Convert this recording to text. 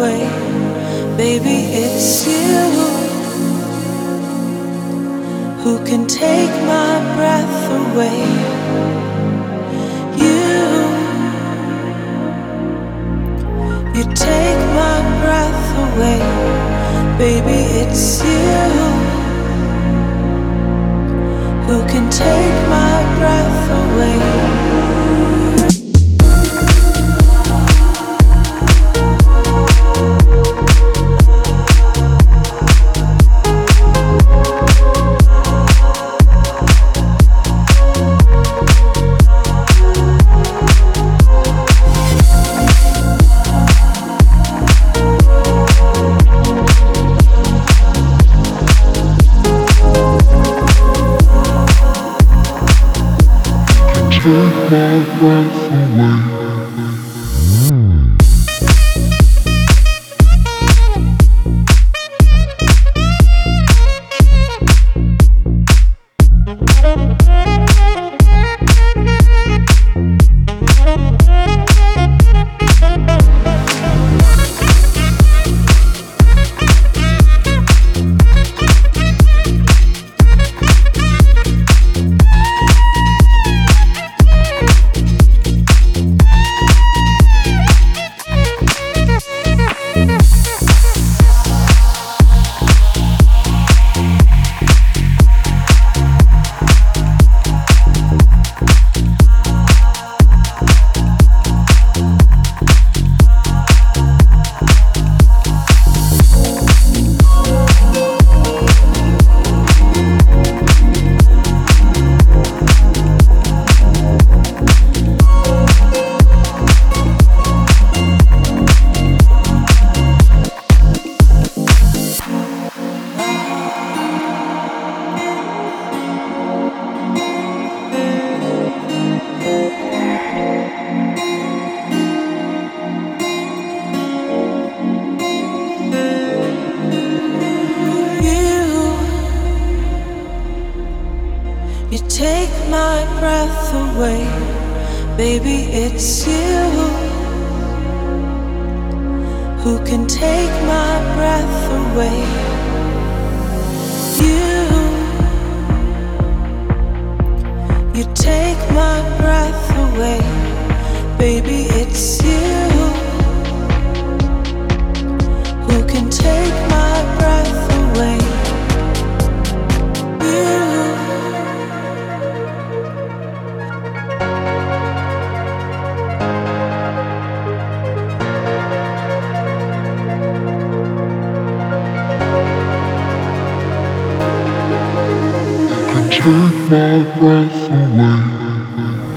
away. Baby, it's you who can take my breath away. You take my breath away. Baby, it's you who can take my breath away. Take my breath away. You take my breath away, baby, it's you who can take my breath away. You take my breath away, baby, it's you who can take my breath away. Take my breath away.